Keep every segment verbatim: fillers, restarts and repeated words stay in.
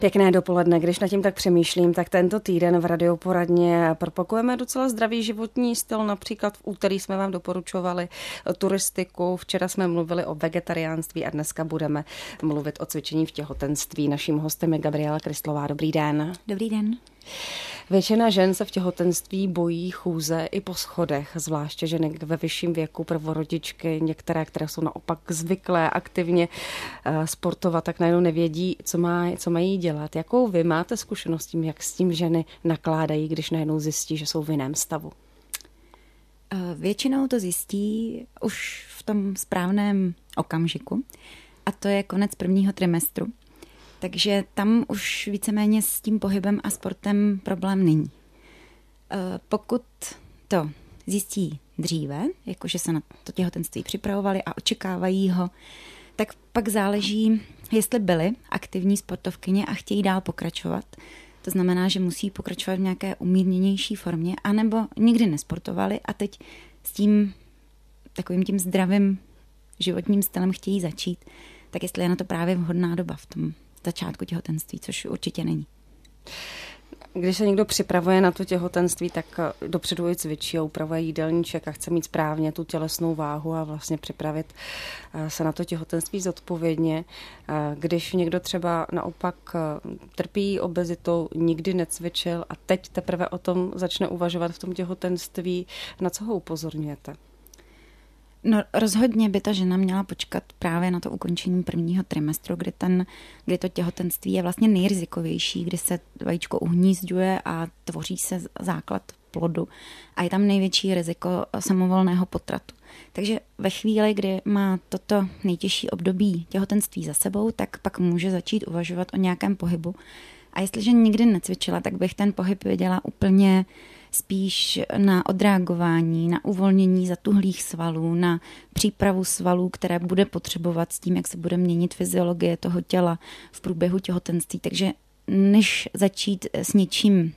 Pěkné dopoledne, když nad tím tak přemýšlím, tak tento týden v Radioporadně propagujeme docela zdravý životní styl. Například v úterý jsme vám doporučovali turistiku, včera jsme mluvili o vegetariánství a dneska budeme mluvit o cvičení v těhotenství. Naším hostem je Gabriela Kristlová. Dobrý den. Dobrý den. Většina žen se v těhotenství bojí chůze i po schodech, zvláště ženy ve vyšším věku, prvorodičky, některé, které jsou naopak zvyklé aktivně sportovat, tak najednou nevědí, co, má, co mají dělat. Jakou vy máte zkušenost tím, jak s tím ženy nakládají, když najednou zjistí, že jsou v jiném stavu? Většinou to zjistí už v tom správném okamžiku, a to je konec prvního trimestru. Takže tam už víceméně s tím pohybem a sportem problém není. Pokud to zjistí dříve, jakože se na to těhotenství připravovali a očekávají ho, tak pak záleží, jestli byly aktivní sportovkyně a chtějí dál pokračovat. To znamená, že musí pokračovat v nějaké umírněnější formě, anebo nikdy nesportovali a teď s tím takovým tím zdravým životním stylem chtějí začít, tak jestli je na to právě vhodná doba v tom začátku těhotenství, což určitě není. Když se někdo připravuje na to těhotenství, tak dopředu i cvičí a upravuje jídelníček a chce mít správně tu tělesnou váhu a vlastně připravit se na to těhotenství zodpovědně. Když někdo třeba naopak trpí obezitou, nikdy necvičil a teď teprve o tom začne uvažovat v tom těhotenství, na co ho upozorňujete? No rozhodně by ta žena měla počkat právě na to ukončení prvního trimestru, kdy, ten, kdy to těhotenství je vlastně nejrizikovější, kdy se vajíčko uhnízďuje a tvoří se základ plodu a je tam největší riziko samovolného potratu. Takže ve chvíli, kdy má toto nejtěžší období těhotenství za sebou, tak pak může začít uvažovat o nějakém pohybu. A jestliže nikdy necvičila, tak bych ten pohyb viděla úplně spíš na odreagování, na uvolnění zatuhlých svalů, na přípravu svalů, které bude potřebovat s tím, jak se bude měnit fyziologie toho těla v průběhu těhotenství. Takže než začít s něčím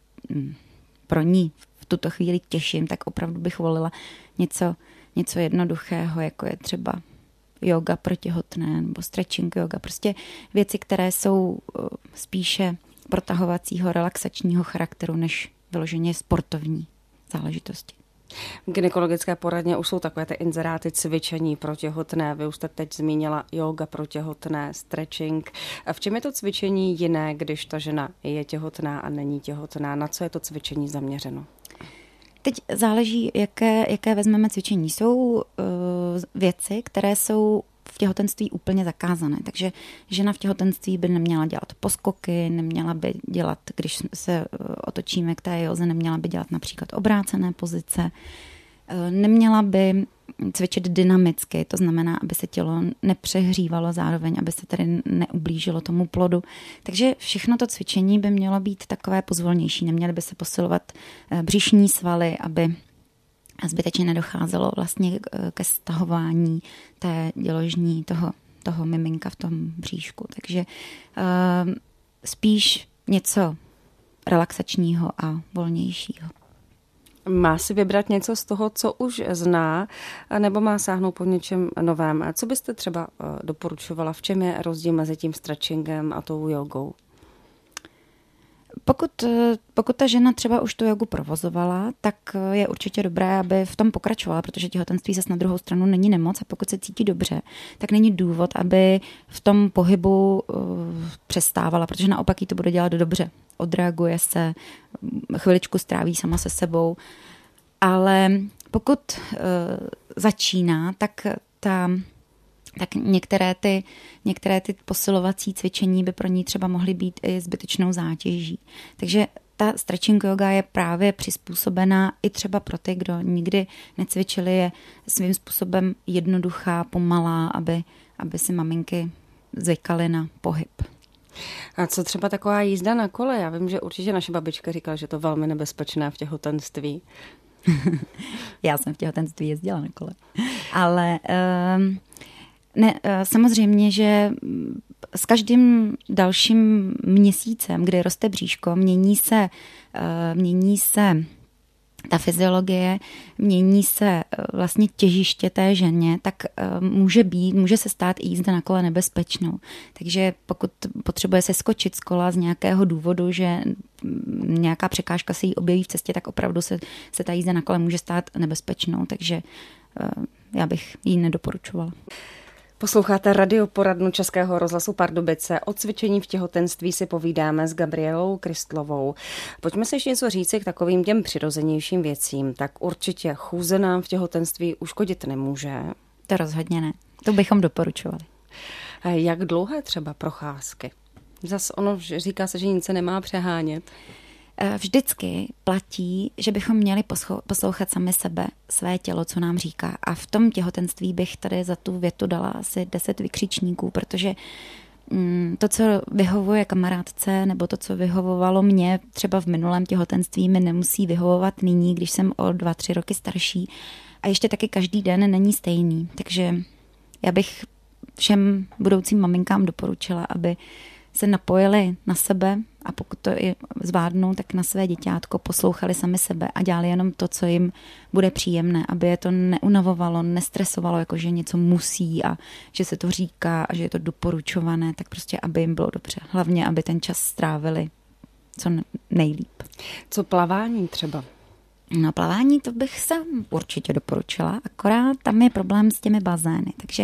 pro ní v tuto chvíli těžším, tak opravdu bych volila něco, něco jednoduchého, jako je třeba yoga pro těhotné nebo stretching yoga. Prostě věci, které jsou spíše protahovacího, relaxačního charakteru, než vyloženě sportovní záležitosti. V gynekologické poradně už jsou takové ty inzeráty cvičení pro těhotné. Vy už jste teď zmínila yoga pro těhotné, stretching. A v čem je to cvičení jiné, když ta žena je těhotná a není těhotná? Na co je to cvičení zaměřeno? Teď záleží, jaké, jaké vezmeme cvičení. Jsou uh, věci, které jsou v těhotenství úplně zakázané. Takže žena v těhotenství by neměla dělat poskoky, neměla by dělat, když se otočíme k té józe, neměla by dělat například obrácené pozice, neměla by cvičit dynamicky, to znamená, aby se tělo nepřehřívalo zároveň, aby se tedy neublížilo tomu plodu. Takže všechno to cvičení by mělo být takové pozvolnější. Neměly by se posilovat břišní svaly, aby a zbytečně nedocházelo vlastně ke stahování té děložní toho, toho miminka v tom bříšku. Takže uh, spíš něco relaxačního a volnějšího. Má si vybrat něco z toho, co už zná, nebo má sáhnout po něčem novém? Co byste třeba doporučovala? V čem je rozdíl mezi tím stretchingem a tou jogou? Pokud, pokud ta žena třeba už tu jogu provozovala, tak je určitě dobré, aby v tom pokračovala, protože těhotenství zase na druhou stranu není nemoc a pokud se cítí dobře, tak není důvod, aby v tom pohybu uh, přestávala, protože naopak jí to bude dělat dobře. Odreaguje se, chviličku stráví sama se sebou, ale pokud uh, začíná, tak ta... tak některé ty, některé ty posilovací cvičení by pro ní třeba mohly být i zbytečnou zátěží. Takže ta stretching yoga je právě přizpůsobená i třeba pro ty, kdo nikdy necvičili, je svým způsobem jednoduchá, pomalá, aby, aby si maminky zvykaly na pohyb. A co třeba taková jízda na kole? Já vím, že určitě naše babička říkala, že to je velmi nebezpečné v těhotenství. Já jsem v těhotenství jezdila na kole. Ale um, ne, samozřejmě, že s každým dalším měsícem, kdy roste bříško, mění se, mění se ta fyziologie, mění se vlastně těžiště té ženě, tak může být, může se stát i jízda na kole nebezpečnou. Takže pokud potřebuje se skočit z kola z nějakého důvodu, že nějaká překážka se jí objeví v cestě, tak opravdu se, se ta jízda na kole může stát nebezpečnou. Takže já bych ji nedoporučovala. Posloucháte radioporadnu Českého rozhlasu Pardubice. O cvičení v těhotenství si povídáme s Gabrielou Kristlovou. Pojďme si ještě něco říci k takovým těm přirozenějším věcím. Tak určitě chůze nám v těhotenství uškodit nemůže. To rozhodně ne. To bychom doporučovali. Jak dlouhé třeba procházky? Zas ono říká se, že nic se nemá přehánět. Vždycky platí, že bychom měli poslouchat sami sebe, své tělo, co nám říká. A v tom těhotenství bych tady za tu větu dala asi deset vykřičníků, protože to, co vyhovuje kamarádce, nebo to, co vyhovovalo mě třeba v minulém těhotenství, mi nemusí vyhovovat nyní, když jsem o dva, tři roky starší. A ještě taky každý den není stejný. Takže já bych všem budoucím maminkám doporučila, aby se napojili na sebe a pokud to i zvládnou, tak na své děťátko, poslouchali sami sebe a dělali jenom to, co jim bude příjemné, aby je to neunavovalo, nestresovalo, jako že něco musí a že se to říká a že je to doporučované, tak prostě, aby jim bylo dobře. Hlavně, aby ten čas strávili co nejlíp. Co plavání třeba? No plavání to bych se určitě doporučila, akorát tam je problém s těmi bazény, takže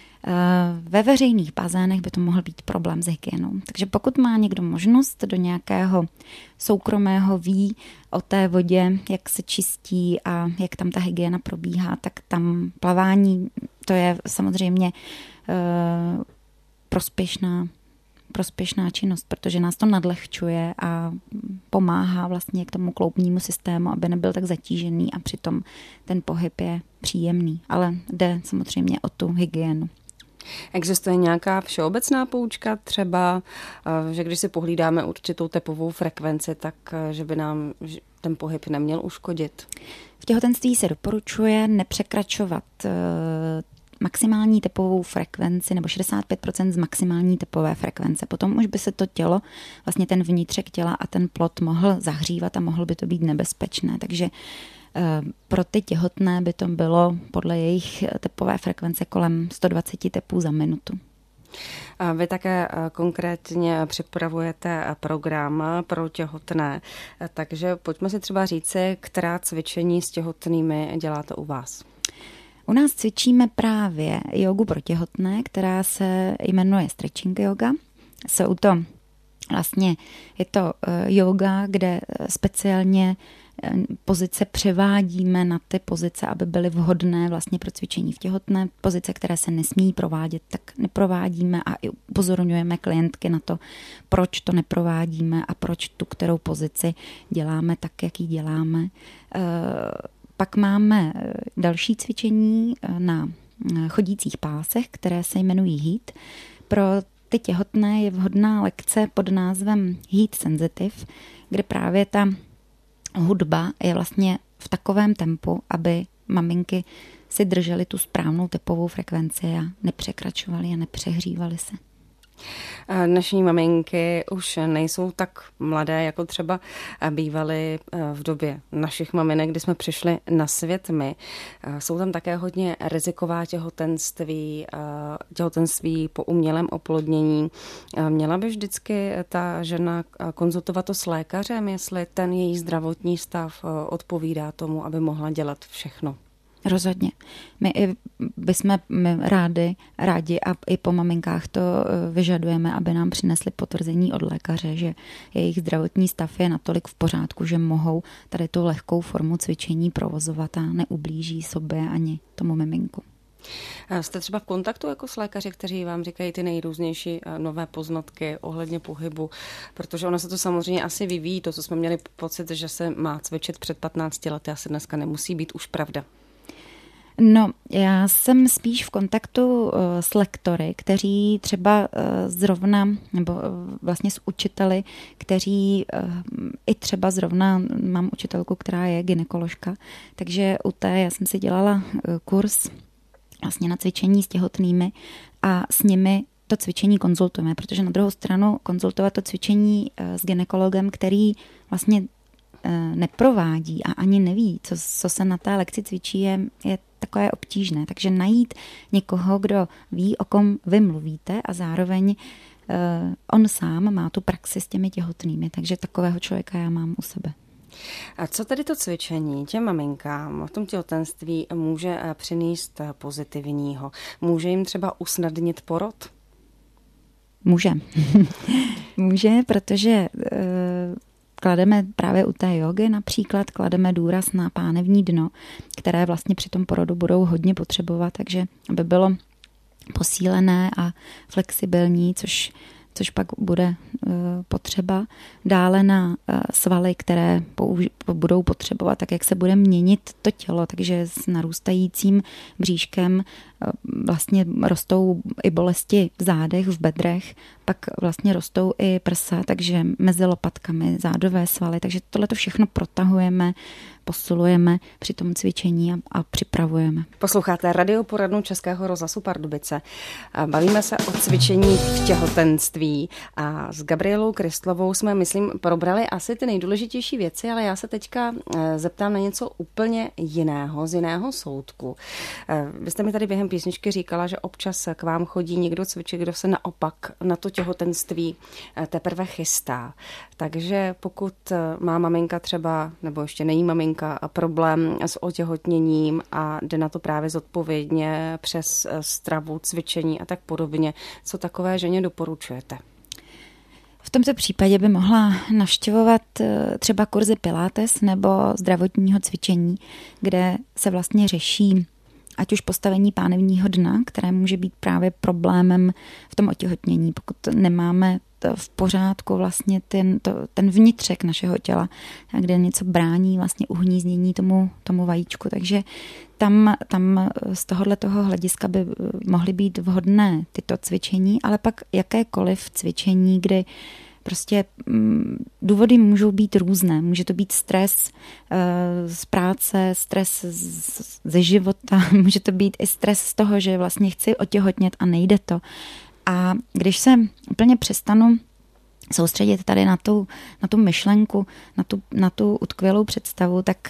ve veřejných bazénech by to mohl být problém s hygienou. Takže pokud má někdo možnost do nějakého soukromého ví o té vodě, jak se čistí a jak tam ta hygiena probíhá, tak tam plavání, to je samozřejmě uh, prospěšná, prospěšná činnost, protože nás to nadlehčuje a pomáhá vlastně k tomu kloubnímu systému, aby nebyl tak zatížený a přitom ten pohyb je příjemný. Ale jde samozřejmě o tu hygienu. Existuje nějaká všeobecná poučka třeba, že když si pohlídáme určitou tepovou frekvenci, tak že by nám ten pohyb neměl uškodit? V těhotenství se doporučuje nepřekračovat maximální tepovou frekvenci nebo šedesát pět procent z maximální tepové frekvence. Potom už by se to tělo, vlastně ten vnitřek těla a ten plod mohl zahřívat a mohlo by to být nebezpečné. Takže pro ty těhotné by to bylo podle jejich tepové frekvence kolem sto dvacet tepů za minutu. Vy také konkrétně připravujete program pro těhotné, takže pojďme si třeba říci, která cvičení s těhotnými děláte u vás. U nás cvičíme právě jogu pro těhotné, která se jmenuje stretching yoga. Jsou to vlastně, je to yoga, kde speciálně pozice převádíme na ty pozice, aby byly vhodné vlastně pro cvičení v těhotné. Pozice, které se nesmí provádět, tak neprovádíme a i upozorňujeme klientky na to, proč to neprovádíme a proč tu kterou pozici děláme tak, jak ji děláme. Pak máme další cvičení na chodících pásech, které se jmenují HEAT. Pro ty těhotné je vhodná lekce pod názvem HEAT Sensitive, kde právě ta hudba je vlastně v takovém tempu, aby maminky si držely tu správnou tepovou frekvenci a nepřekračovaly a nepřehřívaly se. Dnešní maminky už nejsou tak mladé, jako třeba bývaly v době našich maminek, kdy jsme přišli na svět my. Jsou tam také hodně riziková těhotenství, těhotenství po umělém oplodnění. Měla by vždycky ta žena konzultovat to s lékařem, jestli ten její zdravotní stav odpovídá tomu, aby mohla dělat všechno? Rozhodně. My i bychom my rádi, rádi a i po maminkách to vyžadujeme, aby nám přinesli potvrzení od lékaře, že jejich zdravotní stav je natolik v pořádku, že mohou tady tu lehkou formu cvičení provozovat a neublíží sobě ani tomu miminku. Jste třeba v kontaktu jako s lékaři, kteří vám říkají ty nejrůznější nové poznatky ohledně pohybu, protože ono se to samozřejmě asi vyvíjí, to, co jsme měli pocit, že se má cvičit před patnácti lety, asi dneska nemusí být už pravda. No, já jsem spíš v kontaktu s lektory, kteří třeba zrovna, nebo vlastně s učiteli, kteří i třeba zrovna, mám učitelku, která je gynekoložka, takže u té já jsem si dělala kurz vlastně na cvičení s těhotnými a s nimi to cvičení konzultujeme, protože na druhou stranu konzultovat to cvičení s gynekologem, který vlastně neprovádí a ani neví, co, co se na té lekci cvičí, je, je takové obtížné. Takže najít někoho, kdo ví, o kom vy mluvíte a zároveň uh, on sám má tu praxi s těmi těhotnými. Takže takového člověka já mám u sebe. A co tedy to cvičení těm maminkám v tom těhotenství může přinést pozitivního? Může jim třeba usnadnit porod? Může. Může, protože uh, klademe právě u té jogy například, klademe důraz na pánevní dno, které vlastně při tom porodu budou hodně potřebovat, takže aby bylo posílené a flexibilní, což což pak bude uh, potřeba. Dále na uh, svaly, které použi- budou potřebovat, tak jak se bude měnit to tělo, takže s narůstajícím bříškem uh, vlastně rostou i bolesti v zádech, v bedrech, pak vlastně rostou i prsa, takže mezi lopatkami, zádové svaly, takže tohle to všechno protahujeme, posilujeme při tom cvičení a, a připravujeme. Posloucháte radioporadnu Českého rozhlasu Pardubice. Bavíme se o cvičení v těhotenství a s Gabrielou Kristlovou jsme, myslím, probrali asi ty nejdůležitější věci, ale já se teďka zeptám na něco úplně jiného, z jiného soudku. Vy jste mi tady během písničky říkala, že občas k vám chodí někdo cvičit, kdo se naopak na to těhotenství teprve chystá. Takže pokud má maminka třeba, nebo ještě nejí maminka, a problém s otěhotněním a jde na to právě zodpovědně přes stravu, cvičení a tak podobně. Co takové ženě doporučujete? V tomto případě by mohla navštěvovat třeba kurzy pilates nebo zdravotního cvičení, kde se vlastně řeší ať už postavení pánevního dna, které může být právě problémem v tom otěhotnění, pokud nemáme v pořádku vlastně ten, to, ten vnitřek našeho těla, kde něco brání vlastně uhnízdění tomu, tomu vajíčku. Takže tam, tam z tohohle toho hlediska by mohly být vhodné tyto cvičení, ale pak jakékoliv cvičení, kdy prostě důvody můžou být různé. Může to být stres z práce, stres ze života, může to být i stres z toho, že vlastně chci otěhotnět a nejde to. A když se úplně přestanu soustředit tady na tu, na tu myšlenku, na tu, na tu utkvělou představu, tak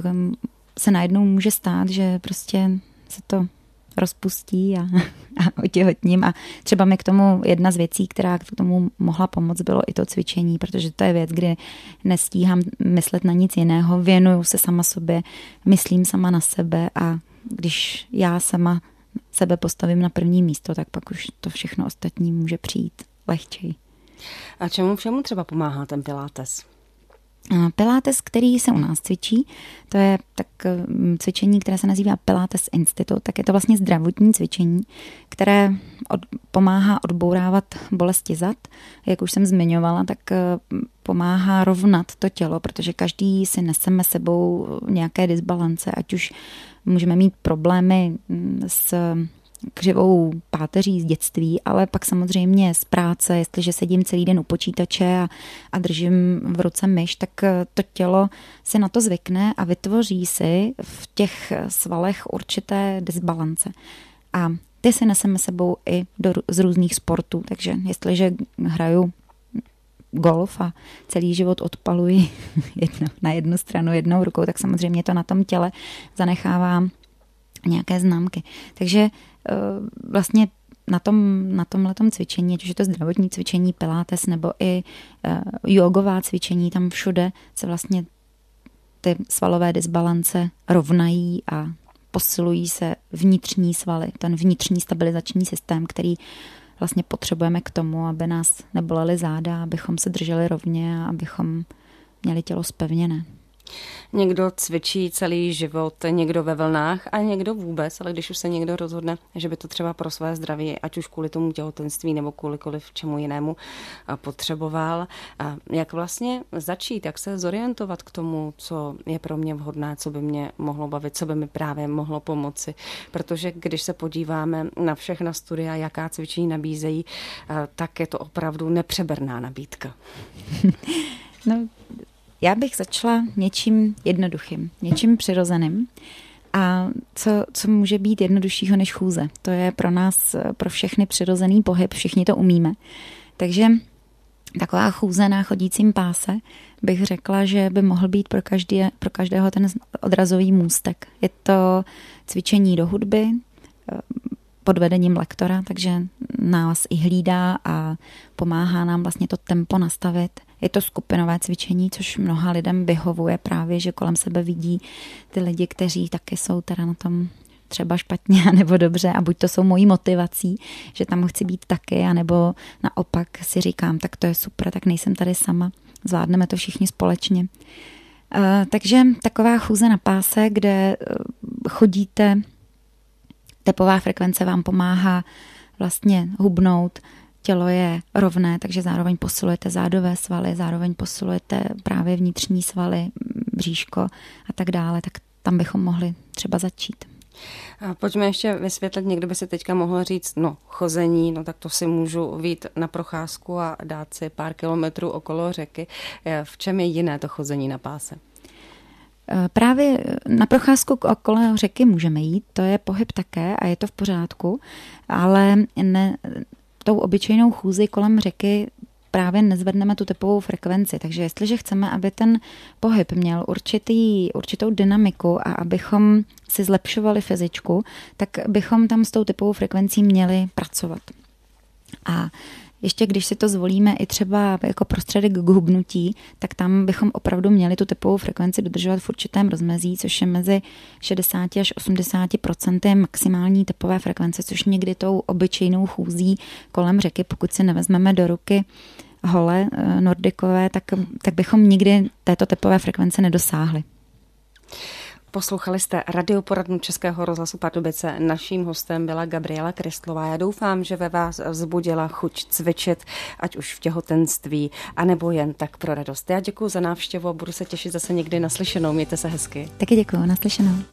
se najednou může stát, že prostě se to rozpustí a, a otěhotním. A třeba mi k tomu jedna z věcí, která k tomu mohla pomoct, bylo i to cvičení, protože to je věc, kdy nestíhám myslet na nic jiného, věnuju se sama sobě, myslím sama na sebe a když já sama sebe postavím na první místo, tak pak už to všechno ostatní může přijít lehčej. A čemu všemu třeba pomáhá ten pilates? Pilates, který se u nás cvičí, to je tak cvičení, které se nazývá Pilates Institute, tak je to vlastně zdravotní cvičení, které od, pomáhá odbourávat bolesti zad. Jak už jsem zmiňovala, tak pomáhá rovnat to tělo, protože každý si neseme sebou nějaké disbalance, ať už můžeme mít problémy s křivou páteří z dětství, ale pak samozřejmě z práce, jestliže sedím celý den u počítače a, a držím v ruce myš, tak to tělo se na to zvykne a vytvoří si v těch svalech určité disbalance. A ty si neseme sebou i do, z různých sportů, takže jestliže hraju golf a celý život odpaluji jedno, na jednu stranu jednou rukou, tak samozřejmě to na tom těle zanechává nějaké známky. Takže vlastně na tom, na tomhletom cvičení, ať už je to zdravotní cvičení, pilates nebo i uh, jogová cvičení, tam všude se vlastně ty svalové disbalance rovnají a posilují se vnitřní svaly, ten vnitřní stabilizační systém, který vlastně potřebujeme k tomu, aby nás nebolely záda, abychom se drželi rovně a abychom měli tělo zpevněné. Někdo cvičí celý život, někdo ve vlnách a někdo vůbec, ale když už se někdo rozhodne, že by to třeba pro své zdraví, ať už kvůli tomu těhotenství nebo kvůlikoliv čemu jinému potřeboval, jak vlastně začít, jak se zorientovat k tomu, co je pro mě vhodné, co by mě mohlo bavit, co by mi právě mohlo pomoci. Protože když se podíváme na všechna studia, jaká cvičení nabízejí, tak je to opravdu nepřeberná nabídka. No, já bych začala něčím jednoduchým, něčím přirozeným. A co, co může být jednoduššího než chůze? To je pro nás, pro všechny přirozený pohyb, všichni to umíme. Takže taková chůze na chodícím páse, bych řekla, že by mohl být pro, každý, pro každého ten odrazový můstek. Je to cvičení do hudby pod vedením lektora, takže nás i hlídá a pomáhá nám vlastně to tempo nastavit. Je to skupinové cvičení, což mnoha lidem vyhovuje právě, že kolem sebe vidí ty lidi, kteří taky jsou teda na tom třeba špatně nebo dobře a buď to jsou mojí motivací, že tam chci být taky, anebo naopak si říkám, tak to je super, tak nejsem tady sama, zvládneme to všichni společně. Uh, takže taková chůze na páse, kde chodíte, tepová frekvence vám pomáhá vlastně hubnout, tělo je rovné, takže zároveň posilujete zádové svaly, zároveň posilujete právě vnitřní svaly, bříško a tak dále, tak tam bychom mohli třeba začít. A pojďme ještě vysvětlit, někdo by si teďka mohl říct, no chození, no tak to si můžu vyjít na procházku a dát si pár kilometrů okolo řeky. V čem je jiné to chození na páse? Právě na procházku okolo řeky můžeme jít, to je pohyb také a je to v pořádku, ale ne, tou obyčejnou chůzi kolem řeky právě nezvedneme tu tepovou frekvenci. Takže jestliže chceme, aby ten pohyb měl určitý, určitou dynamiku a abychom si zlepšovali fyzičku, tak bychom tam s tou tepovou frekvencí měli pracovat. A ještě když si to zvolíme i třeba jako prostředek k hubnutí, tak tam bychom opravdu měli tu tepovou frekvenci dodržovat v určitém rozmezí, což je mezi šedesát až osmdesát procent maximální tepové frekvence, což někdy tou obyčejnou chůzí kolem řeky, pokud si nevezmeme do ruky hole nordikové, tak, tak bychom nikdy této tepové frekvence nedosáhli. Poslouchali jste radioporadnu Českého rozhlasu Pardubice. Naším hostem byla Gabriela Kristlová. Já doufám, že ve vás vzbudila chuť cvičit, ať už v těhotenství, anebo jen tak pro radost. Já děkuji za návštěvu a budu se těšit zase někdy naslyšenou. Mějte se hezky. Taky děkuji, naslyšenou.